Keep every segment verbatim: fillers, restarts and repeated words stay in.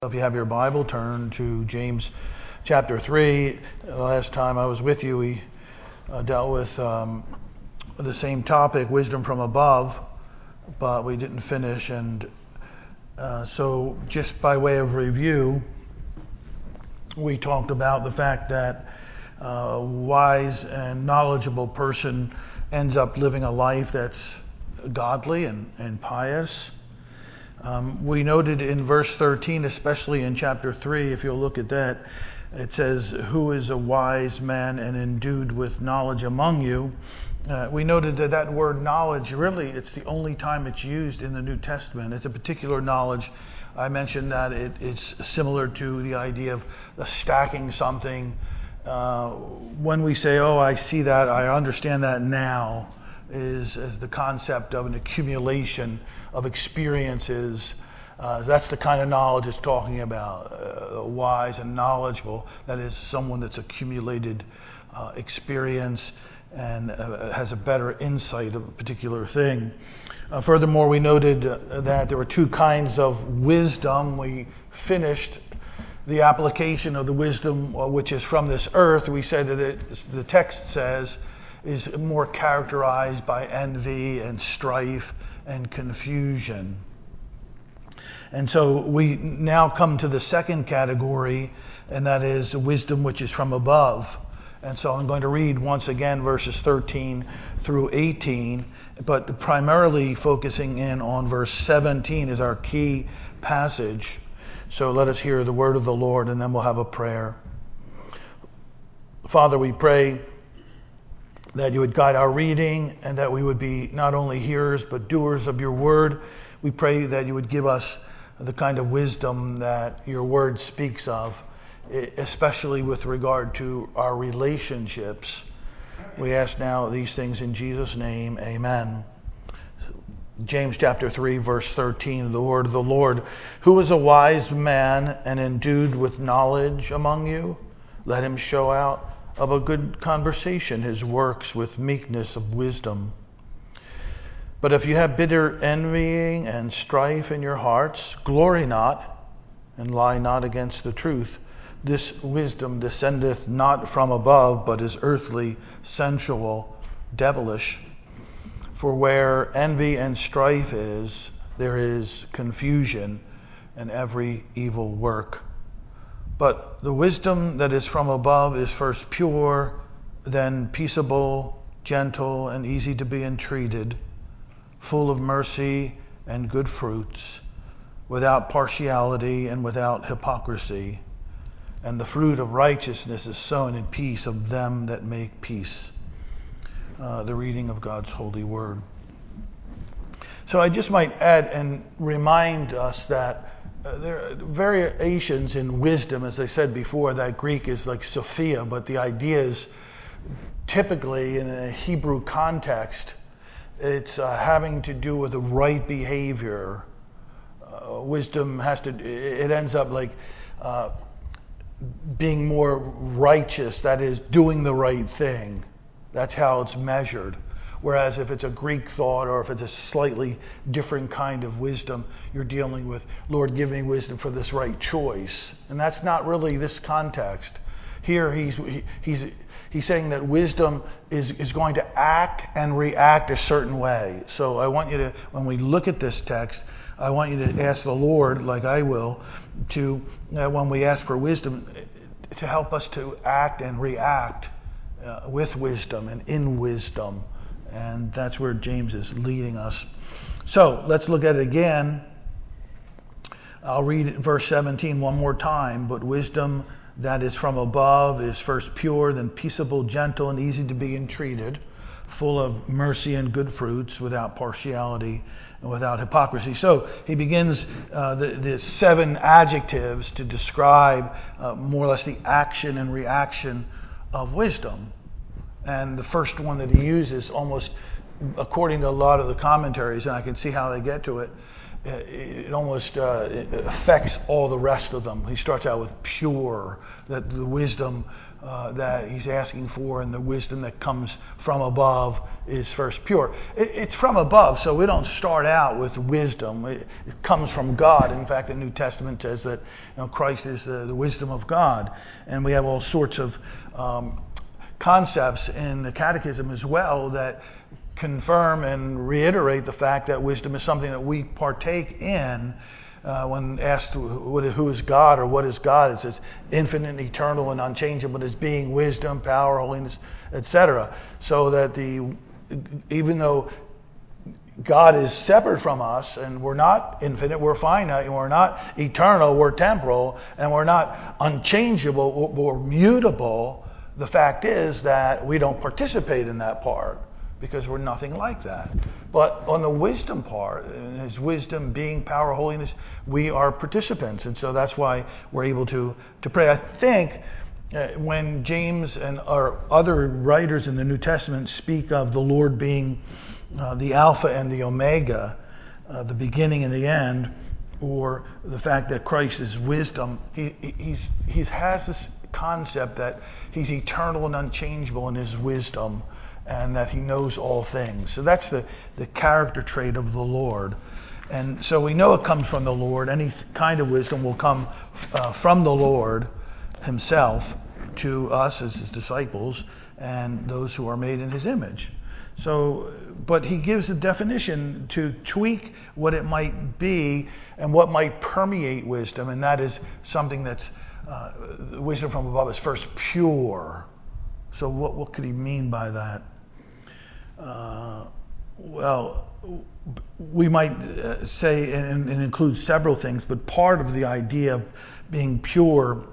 If you have your Bible, turn to James chapter three. The last time I was with you, we uh, dealt with um, the same topic, wisdom from above, but we didn't finish. And uh, so just by way of review, we talked about the fact that a wise and knowledgeable person ends up living a life that's godly and, and pious. Um, we noted in verse thirteen, especially in chapter three, if you'll look at that, it says, "Who is a wise man and endued with knowledge among you?" Uh, we noted that that word knowledge, really, it's the only time it's used in the New Testament. It's a particular knowledge. I mentioned that it, it's similar to the idea of the stacking something. Uh, when we say, "Oh, I see that, I understand that now," is, is the concept of an accumulation of experiences. Uh, that's the kind of knowledge it's talking about. Uh, wise and knowledgeable, that is someone that's accumulated uh, experience and uh, has a better insight of a particular thing. Uh, furthermore, we noted uh, that there were two kinds of wisdom. We finished the application of the wisdom uh, which is from this earth. We said that it, the text says is more characterized by envy and strife and confusion. And so we now come to the second category, and that is wisdom which is from above. And so I'm going to read once again verses thirteen through eighteen, but primarily focusing in on verse seventeen is our key passage. So let us hear the word of the Lord, and then we'll have a prayer. Father, we pray that you would guide our reading and that we would be not only hearers but doers of your word. We pray that you would give us the kind of wisdom that your word speaks of, especially with regard to our relationships. We ask now these things in Jesus' name, amen. James chapter three, verse thirteen, the word of the Lord. "Who is a wise man and endued with knowledge among you? Let him show out of a good conversation his works with meekness of wisdom. But if you have bitter envying and strife in your hearts, glory not and lie not against the truth. This wisdom descendeth not from above, but is earthly, sensual, devilish. For where envy and strife is, there is confusion and every evil work. But the wisdom that is from above is first pure, then peaceable, gentle, and easy to be entreated, full of mercy and good fruits, without partiality and without hypocrisy. And the fruit of righteousness is sown in peace of them that make peace." Uh, the reading of God's holy word. So I just might add and remind us that Uh, there are variations in wisdom. As I said before, that Greek is like Sophia, but the idea is typically in a Hebrew context, it's uh, having to do with the right behavior. Uh, wisdom has to, it ends up like uh, being more righteous, that is, doing the right thing. That's how it's measured. Whereas if it's a Greek thought or if it's a slightly different kind of wisdom, you're dealing with, Lord, give me wisdom for this right choice. And that's not really this context. Here he's he's he's saying that wisdom is, is going to act and react a certain way. So I want you to, when we look at this text, I want you to ask the Lord, like I will, to, uh, when we ask for wisdom, to help us to act and react uh, with wisdom and in wisdom. And that's where James is leading us. So let's look at it again. I'll read verse seventeen one more time. "But wisdom that is from above is first pure, then peaceable, gentle, and easy to be entreated, full of mercy and good fruits, without partiality and without hypocrisy." So he begins uh, the, the seven adjectives to describe uh, more or less the action and reaction of wisdom. And the first one that he uses, almost according to a lot of the commentaries, and I can see how they get to it, it almost uh, it affects all the rest of them. He starts out with pure, that the wisdom uh, that he's asking for and the wisdom that comes from above is first pure. It, it's from above, so we don't start out with wisdom. It, it comes from God. In fact, the New Testament says that you know, Christ is the, the wisdom of God, and we have all sorts of um, concepts in the Catechism as well that confirm and reiterate the fact that wisdom is something that we partake in. Uh, when asked what, who is God or what is God, it says infinite, eternal, and unchangeable as being, wisdom, power, holiness, et cetera. So that the even though God is separate from us and we're not infinite, we're finite, and we're not eternal, we're temporal, and we're not unchangeable or mutable, the fact is that we don't participate in that part, because we're nothing like that. But on the wisdom part, his wisdom, being, power, holiness, we are participants. And so that's why we're able to, to pray. I think uh, when James and our other writers in the New Testament speak of the Lord being uh, the Alpha and the Omega, uh, the beginning and the end, or the fact that Christ is wisdom, he he's, he has this concept that he's eternal and unchangeable in his wisdom, and that he knows all things. So that's the, the character trait of the Lord. And so we know it comes from the Lord. Any kind of wisdom will come uh, from the Lord himself to us as his disciples and those who are made in his image. So, but he gives a definition to tweak what it might be and what might permeate wisdom, and that is something that's, uh, wisdom from above is first pure. So what, what could he mean by that? Uh, well, we might uh, say, and it includes several things, but part of the idea of being pure,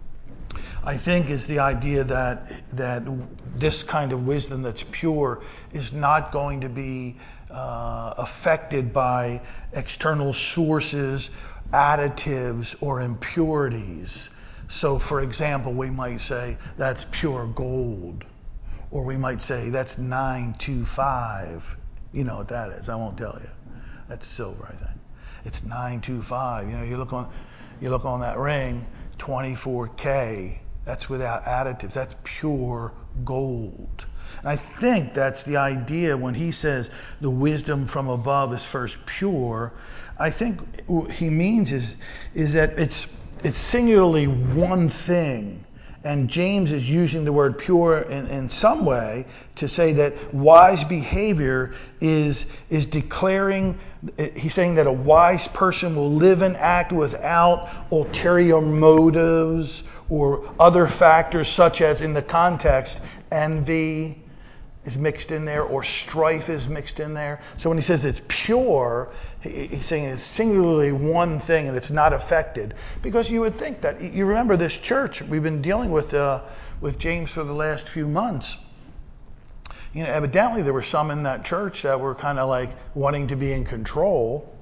I think, is the idea that that this kind of wisdom that's pure is not going to be uh, affected by external sources, additives, or impurities. So, for example, we might say that's pure gold. Or we might say that's nine two five. You know what that is. I won't tell you. That's silver, I think. It's nine two five. You know, you look on you look on that ring, twenty-four K. That's without additives. That's pure gold. And I think that's the idea when he says the wisdom from above is first pure. I think what he means is is that it's it's singularly one thing. And James is using the word pure in, in some way to say that wise behavior is, is declaring, he's saying that a wise person will live and act without ulterior motives or other factors such as, in the context, envy is mixed in there or strife is mixed in there. So when he says it's pure, he's saying it's singularly one thing and it's not affected. Because you would think that, you remember this church, we've been dealing with uh, with James for the last few months. You know, evidently there were some in that church that were kind of like wanting to be in control.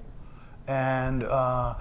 And uh,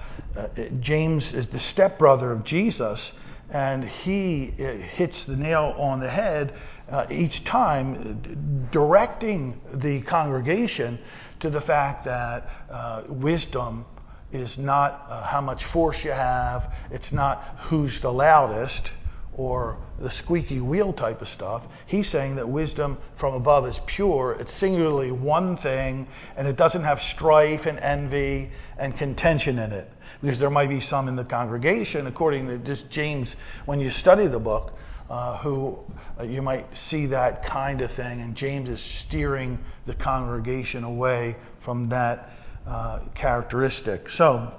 James is the stepbrother of Jesus, and he hits the nail on the head uh, each time, directing the congregation to the fact that uh, wisdom is not uh, how much force you have, it's not who's the loudest or the squeaky wheel type of stuff. He's saying that wisdom from above is pure, it's singularly one thing, and it doesn't have strife and envy and contention in it. Because there might be some in the congregation, according to just James, when you study the book, uh, who uh, you might see that kind of thing, and James is steering the congregation away from that uh, characteristic. So,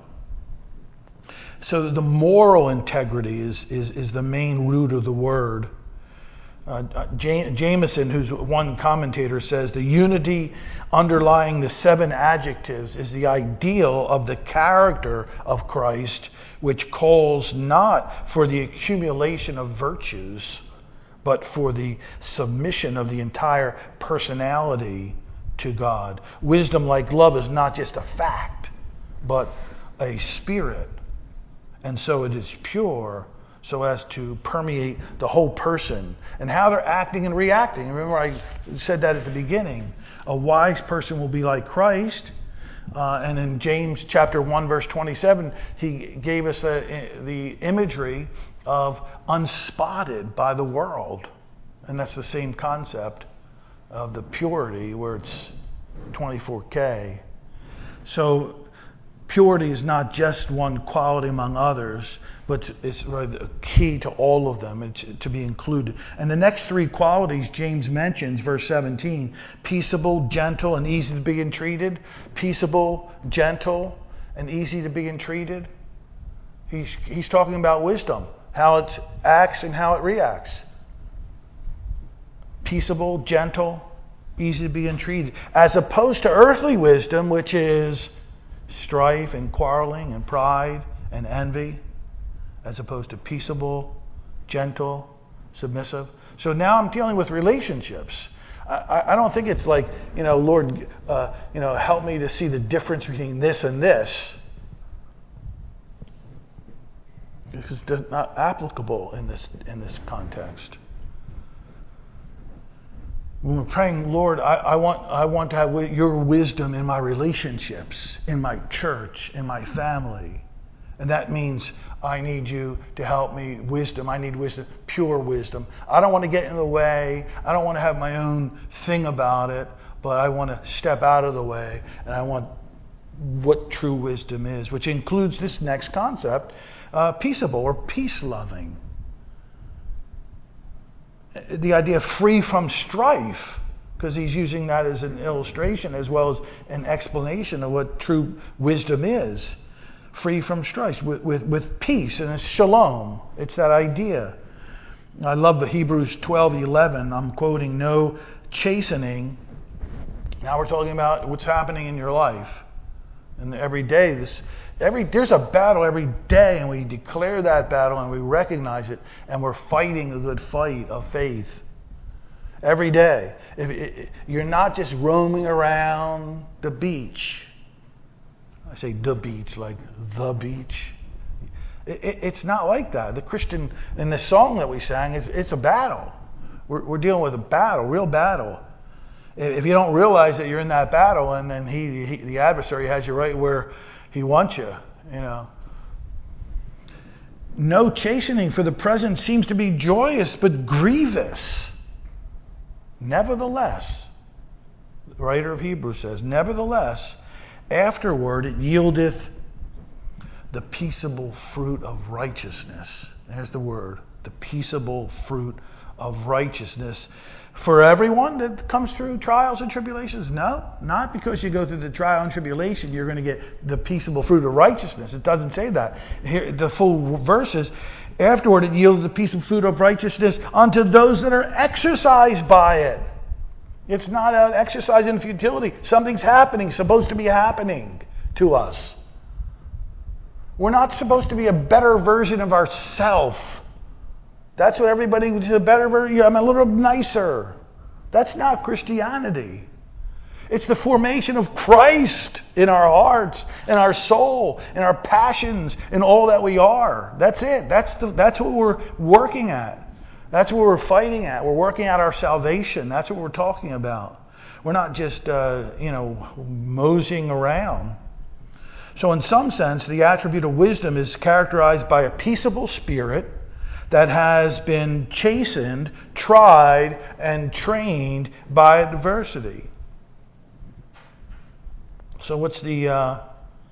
so the moral integrity is, is, is the main root of the word. Uh, Jameson, who's one commentator, says the unity underlying the seven adjectives is the ideal of the character of Christ, which calls not for the accumulation of virtues, but for the submission of the entire personality to God. Wisdom, like love, is not just a fact, but a spirit. And so it is pure, so as to permeate the whole person and how they're acting and reacting. Remember, I said that at the beginning. A wise person will be like Christ. Uh, and in James chapter one, verse twenty-seven, he gave us the, the imagery of unspotted by the world. And that's the same concept of the purity where it's twenty-four K. So purity is not just one quality among others, but it's really the key to all of them and to be included. And the next three qualities James mentions, verse seventeen, peaceable, gentle, and easy to be entreated. Peaceable, gentle, and easy to be entreated. He's, he's talking about wisdom, how it acts and how it reacts. Peaceable, gentle, easy to be entreated. As opposed to earthly wisdom, which is strife and quarreling and pride and envy. As opposed to peaceable, gentle, submissive. So now I'm dealing with relationships. I, I don't think it's like, you know, Lord, uh, you know, help me to see the difference between this and this. Because it's not applicable in this in this context. When we're praying, Lord, I, I want I want to have your wisdom in my relationships, in my church, in my family. And that means I need you to help me. Wisdom. I need wisdom. Pure wisdom. I don't want to get in the way. I don't want to have my own thing about it. But I want to step out of the way. And I want what true wisdom is, which includes this next concept, uh, peaceable or peace-loving. The idea of free from strife, because he's using that as an illustration as well as an explanation of what true wisdom is. Free from strife, with, with, with peace, and it's shalom. It's that idea. I love the Hebrews twelve eleven. I'm quoting, no chastening. Now we're talking about what's happening in your life. And every day, this, every there's a battle every day, and we declare that battle and we recognize it, and we're fighting a good fight of faith. Every day. If, if, you're not just roaming around the beach. I say the beach, like the beach. It, it, it's not like that. The Christian, in the song that we sang, it's, it's a battle. We're, we're dealing with a battle, real battle. If you don't realize that you're in that battle, and then he, he, the adversary has you right where he wants you, you know. No chastening for the present seems to be joyous, but grievous. Nevertheless, the writer of Hebrews says, nevertheless, afterward it yieldeth the peaceable fruit of righteousness. There's the word, the peaceable fruit of righteousness. For everyone that comes through trials and tribulations? No, not because you go through the trial and tribulation you're going to get the peaceable fruit of righteousness. It doesn't say that. Here, the full verse is, afterward it yielded the peaceable fruit of righteousness unto those that are exercised by it. It's not an exercise in futility. Something's happening, supposed to be happening to us. We're not supposed to be a better version of ourselves. That's what everybody is, a better version. I'm a little nicer. That's not Christianity. It's the formation of Christ in our hearts, in our soul, in our passions, in all that we are. That's it. That's the, that's what we're working at. That's what we're fighting at. We're working at our salvation. That's what we're talking about. We're not just, uh, you know, moseying around. So in some sense, the attribute of wisdom is characterized by a peaceable spirit that has been chastened, tried, and trained by adversity. So what's the uh,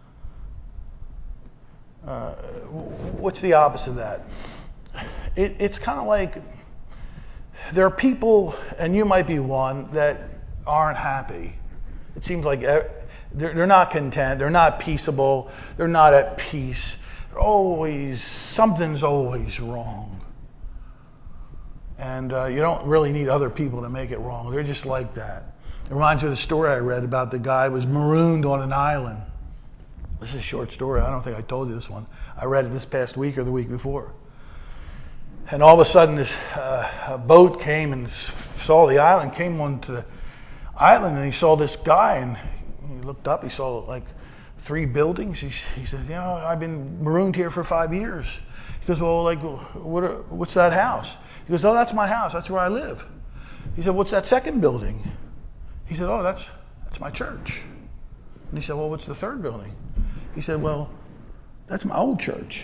uh, what's the opposite of that? It, it's kind of like there are people, and you might be one, that aren't happy. It seems like they're, they're not content, they're not peaceable, they're not at peace. They're always, something's always wrong. And uh, you don't really need other people to make it wrong. They're just like that. It reminds me of the story I read about the guy who was marooned on an island. This is a short story. I don't think I told you this one. I read it this past week or the week before. And all of a sudden, this uh, a boat came and saw the island, came onto the island, and he saw this guy, and he looked up, he saw like three buildings. He, he says, you know, I've been marooned here for five years. He goes, well, like, what are, what's that house? He goes, oh, that's my house. That's where I live. He said, what's that second building? He said, oh, that's that's my church. And he said, well, what's the third building? He said, well, that's my old church.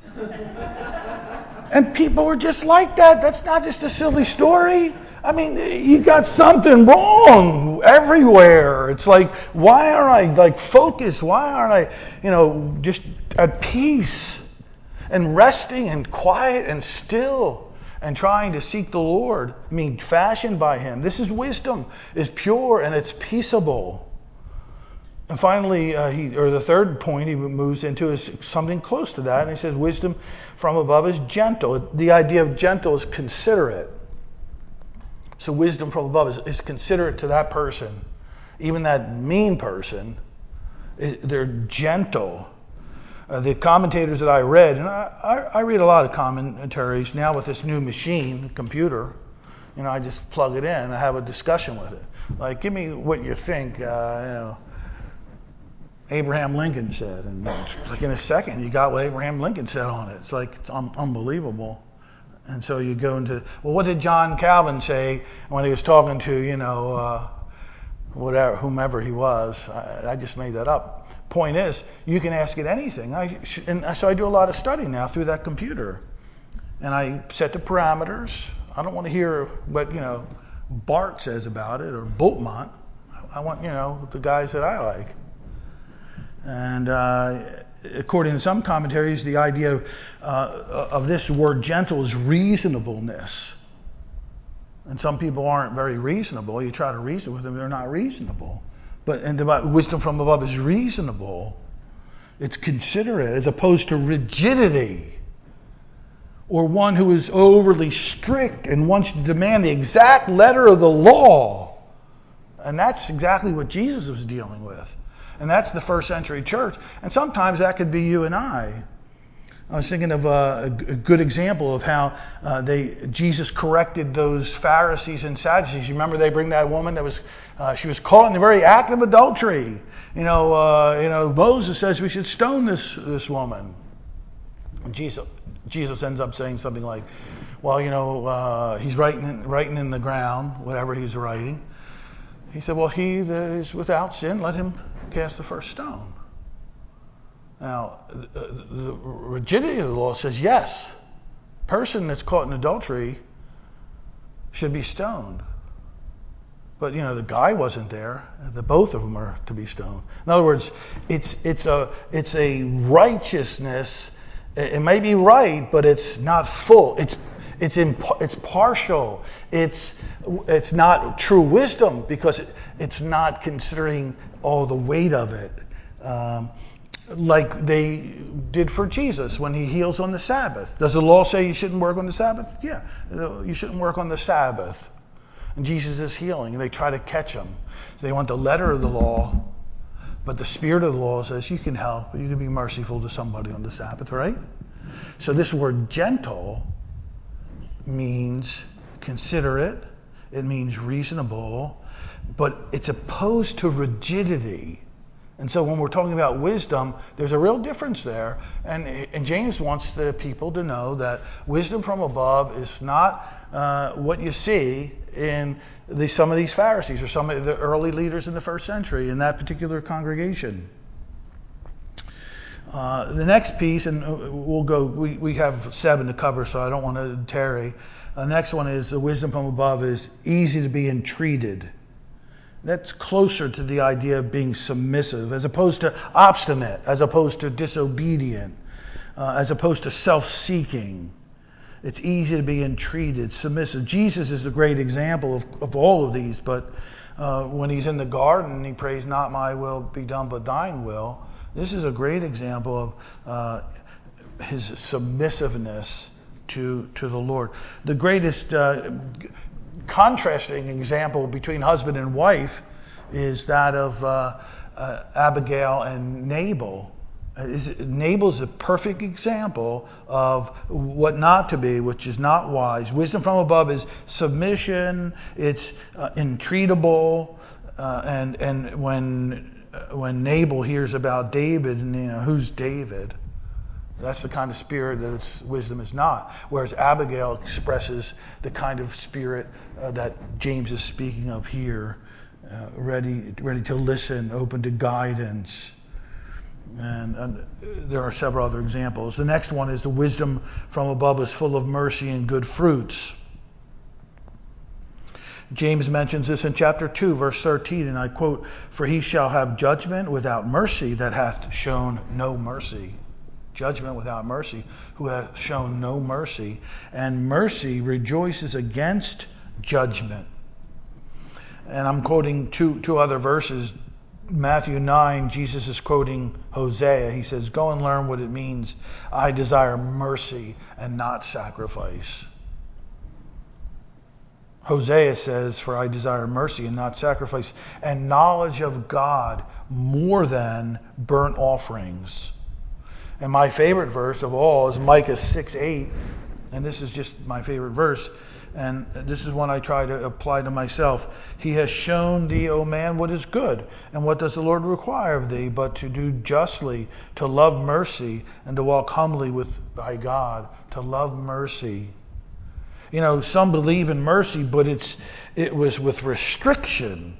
And people were just like that. That's not just a silly story. I mean, you got something wrong everywhere. It's like, why aren't I like focused? Why aren't I, you know, just at peace and resting and quiet and still and trying to seek the Lord? I mean, fashioned by Him. This is wisdom. It's pure and it's peaceable. And finally, uh, he, or the third point he moves into is something close to that. And he says, wisdom from above is gentle. The idea of gentle is considerate. So wisdom from above is, is considerate to that person. Even that mean person, it, they're gentle. Uh, the commentators that I read, and I, I, I read a lot of commentaries now with this new machine, computer. You know, I just plug it in and I have a discussion with it. Like, give me what you think, uh, you know, Abraham Lincoln said, and like in a second, you got what Abraham Lincoln said on it. It's like it's un- unbelievable. And so you go into, well, what did John Calvin say when he was talking to, you know, uh, whatever, whomever he was? I, I just made that up. Point is, you can ask it anything. I and so I do a lot of studying now through that computer, and I set the parameters. I don't want to hear what you know Bart says about it or Bultmann. I want you know the guys that I like. And uh, according to some commentaries, the idea of, uh, of this word gentle is reasonableness. And some people aren't very reasonable. You try to reason with them, they're not reasonable. But and the wisdom from above is reasonable. It's considerate as opposed to rigidity. Or one who is overly strict and wants to demand the exact letter of the law. And that's exactly what Jesus was dealing with. And that's the first century church. And sometimes that could be you and I. I was thinking of a, a good example of how uh, they Jesus corrected those Pharisees and Sadducees. You remember they bring that woman that was uh, she was caught in the very act of adultery. You know, uh, you know Moses says we should stone this this woman. And Jesus Jesus ends up saying something like, well, you know, uh, he's writing writing in the ground whatever he's writing. He said, well, he that is without sin, let him cast the first stone. Now, the rigidity of the law says yes, person that's caught in adultery should be stoned. But you know, the guy wasn't there. The both of them are to be stoned. In other words, it's it's a it's a righteousness. It may be right, but it's not full. It's it's imp- it's partial. It's it's not true wisdom because it, it's not considering all the weight of it, um, like they did for Jesus when he heals on the Sabbath. Does the law say you shouldn't work on the Sabbath? Yeah, you shouldn't work on the Sabbath. And Jesus is healing, and they try to catch him. So they want the letter of the law, but the spirit of the law says you can help, you can be merciful to somebody on the Sabbath, right? So this word gentle means considerate, it means reasonable, but it's opposed to rigidity. And so when we're talking about wisdom, there's a real difference there. And, and James wants the people to know that wisdom from above is not uh, what you see in the, some of these Pharisees or some of the early leaders in the first century in that particular congregation. Uh, the next piece, and we'll go, we, we have seven to cover, so I don't want to tarry. The next one is the wisdom from above is easy to be entreated. That's closer to the idea of being submissive, as opposed to obstinate, as opposed to disobedient, uh, as opposed to self-seeking. It's easy to be entreated, submissive. Jesus is a great example of, of all of these, but uh, when he's in the garden, he prays, not my will be done, but thine will. This is a great example of uh, his submissiveness to, to the Lord. The greatest uh, contrasting example between husband and wife is that of uh, uh, Abigail and Nabal. Is, Nabal's a perfect example of what not to be, which is not wise. Wisdom from above is submission, it's uh, entreatable, uh, and and when uh, when Nabal hears about David, and you know who's David, that's the kind of spirit that it's, wisdom is not. Whereas Abigail expresses the kind of spirit uh, that James is speaking of here uh, ready, ready to listen, open to guidance. And, and there are several other examples. The next one is the wisdom from above is full of mercy and good fruits. James mentions this in chapter two, verse thirteen, and I quote, "For he shall have judgment without mercy that hath shown no mercy." Judgment without mercy, who hath shown no mercy. And mercy rejoices against judgment. And I'm quoting two, two other verses. Matthew nine, Jesus is quoting Hosea. He says, "Go and learn what it means. I desire mercy and not sacrifice." Hosea says, "For I desire mercy and not sacrifice, and knowledge of God more than burnt offerings." And my favorite verse of all is Micah six eight. And this is just my favorite verse. And this is one I try to apply to myself. "He has shown thee, O man, what is good. And what does the Lord require of thee? But to do justly, to love mercy, and to walk humbly with thy God." To love mercy. You know, some believe in mercy, but it's it was with restriction.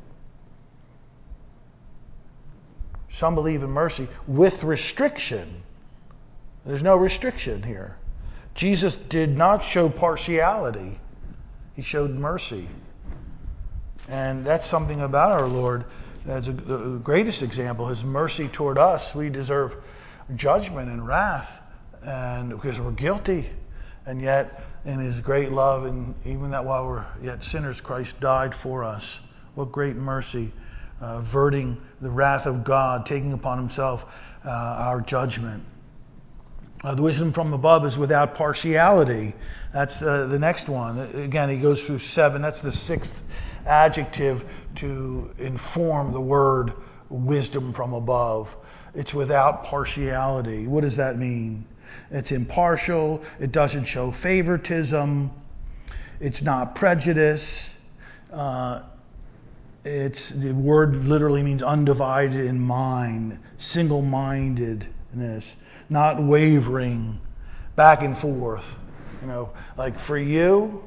Some believe in mercy with restriction. There's no restriction here. Jesus did not show partiality. He showed mercy. And that's something about our Lord. As a, the greatest example, his mercy toward us. We deserve judgment and wrath, and because we're guilty. And yet, in his great love, and even that while we're yet sinners, Christ died for us. What great mercy, uh, averting the wrath of God, taking upon himself uh, our judgment. Uh, the wisdom from above is without partiality. That's uh, the next one. Again, he goes through seven. That's the sixth adjective to inform the word wisdom from above. It's without partiality. What does that mean? It's impartial. It doesn't show favoritism. It's not prejudice. Uh, it's the word literally means undivided in mind, single-mindedness, not wavering, back and forth. You know, like for you,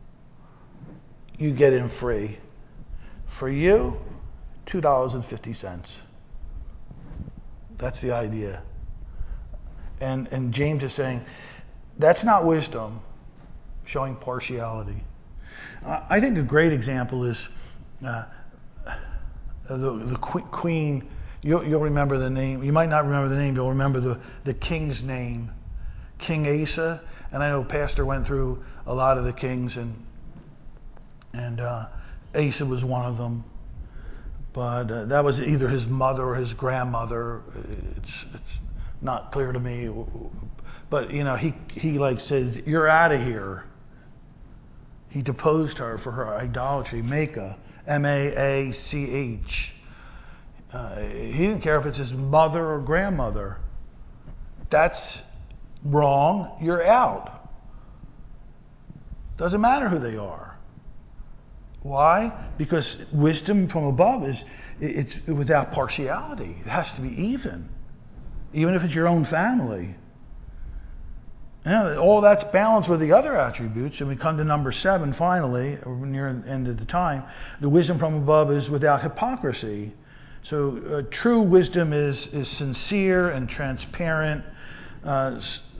you get in free. For you, two dollars and fifty cents. That's the idea. And and James is saying, that's not wisdom, showing partiality. Uh, I think a great example is uh, the, the queen. You'll, you'll remember the name. You might not remember the name. You'll remember the, the king's name, King Asa. And I know Pastor went through a lot of the kings, and and uh, Asa was one of them. But uh, that was either his mother or his grandmother. It's it's not clear to me. But you know, he he like says, "You're out of here." He deposed her for her idolatry. Maacah, M A A C H. Uh, he didn't care if it's his mother or grandmother. That's wrong. You're out. Doesn't matter who they are. Why? Because wisdom from above is it's without partiality. It has to be even, even if it's your own family. And all that's balanced with the other attributes, and we come to number seven finally, or near the end of the time. The wisdom from above is without hypocrisy. So uh, true wisdom is is sincere and transparent. Uh,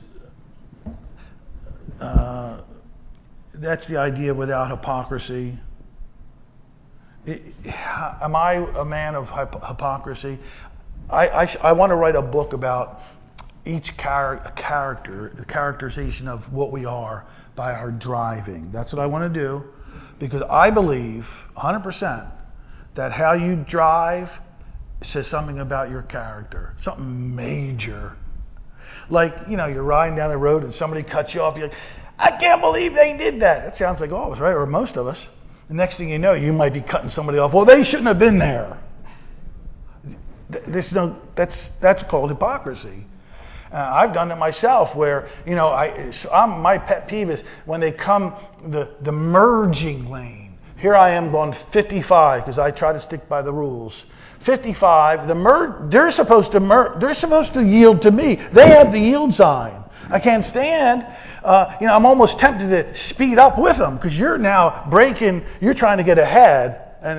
uh, that's the idea without hypocrisy. It, am I a man of hyp- hypocrisy? I, I, I want to write a book about each char- character, the characterization of what we are by our driving. That's what I want to do, because I believe one hundred percent that how you drive says something about your character, something major. Like, you know, you're riding down the road and somebody cuts you off. You're like, I can't believe they did that. That sounds like all of us, right? Or most of us. The next thing you know, you might be cutting somebody off. Well, they shouldn't have been there. There's no, that's that's called hypocrisy. Uh, I've done it myself, where you know, I so I'm, my pet peeve is when they come the the merging lane. Here I am going fifty-five because I try to stick by the rules. fifty-five, the mer- they're supposed to mer- they're supposed to yield to me. They have the yield sign. I can't stand. Uh, you know, I'm almost tempted to speed up with them because you're now braking. You're trying to get ahead, and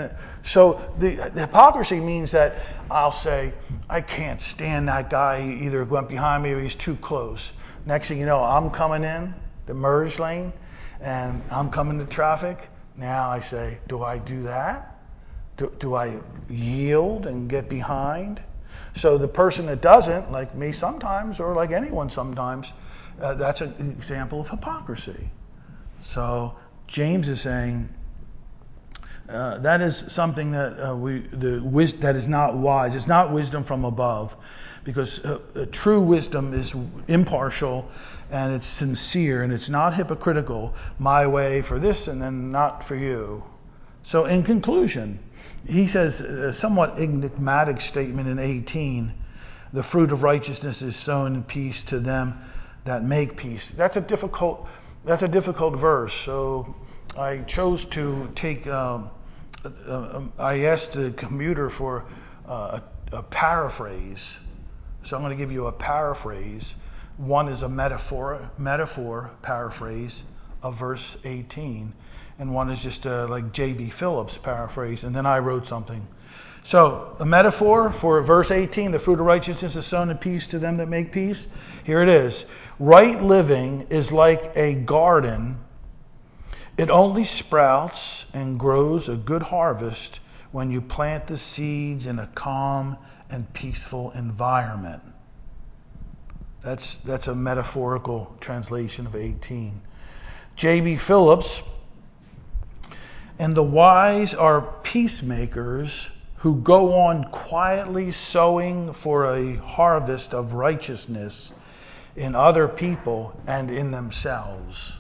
So the, the hypocrisy means that I'll say, I can't stand that guy. He either went behind me or he's too close. Next thing you know, I'm coming in the merge lane and I'm coming to traffic. Now I say, do I do that? Do, do I yield and get behind? So the person that doesn't, like me sometimes, or like anyone sometimes, uh, that's an example of hypocrisy. So James is saying, Uh, that is something that uh, we the wis- that is not wise. It's not wisdom from above, because uh, uh, true wisdom is impartial and it's sincere and it's not hypocritical. My way for this and then not for you. So in conclusion, he says a somewhat enigmatic statement in eighteen: "The fruit of righteousness is sown in peace to them that make peace." That's a difficult. That's a difficult verse. So I chose to take. Um, uh, I asked the computer for uh, a, a paraphrase. So I'm going to give you a paraphrase. One is a metaphor, metaphor paraphrase of verse eighteen, and one is just a, like J B Phillips paraphrase. And then I wrote something. So a metaphor for verse eighteen: "The fruit of righteousness is sown in peace to them that make peace." Here it is: right living is like a garden. It only sprouts and grows a good harvest when you plant the seeds in a calm and peaceful environment. That's that's a metaphorical translation of eighteen. J B Phillips: "And the wise are peacemakers who go on quietly sowing for a harvest of righteousness in other people and in themselves."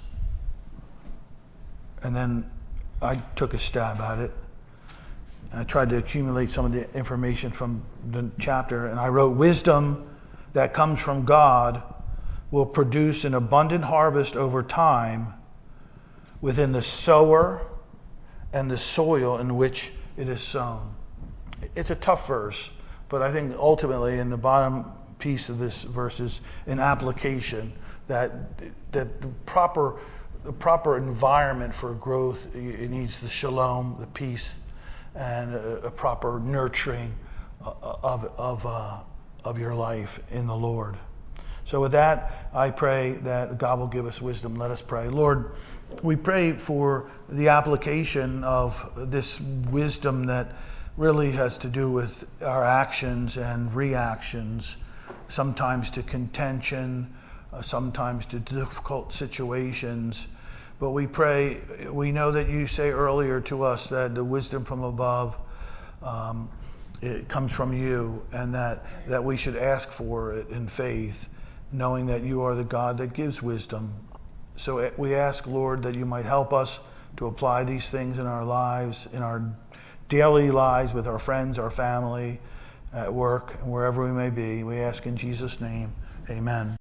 And then I took a stab at it. I tried to accumulate some of the information from the chapter, and I wrote, "Wisdom that comes from God will produce an abundant harvest over time within the sower and the soil in which it is sown." It's a tough verse, but I think ultimately in the bottom piece of this verse is an application that that the proper the proper environment for growth, it needs the shalom, the peace, and a, a proper nurturing of of uh, of your life in the Lord. So with that, I pray that God will give us wisdom. Let us pray. Lord, we pray for the application of this wisdom that really has to do with our actions and reactions, sometimes to contention, uh, sometimes to difficult situations. But we pray, we know that you say earlier to us that the wisdom from above, um, it comes from you, and that, that we should ask for it in faith, knowing that you are the God that gives wisdom. So we ask, Lord, that you might help us to apply these things in our lives, in our daily lives, with our friends, our family, at work, and wherever we may be. We ask in Jesus' name, amen.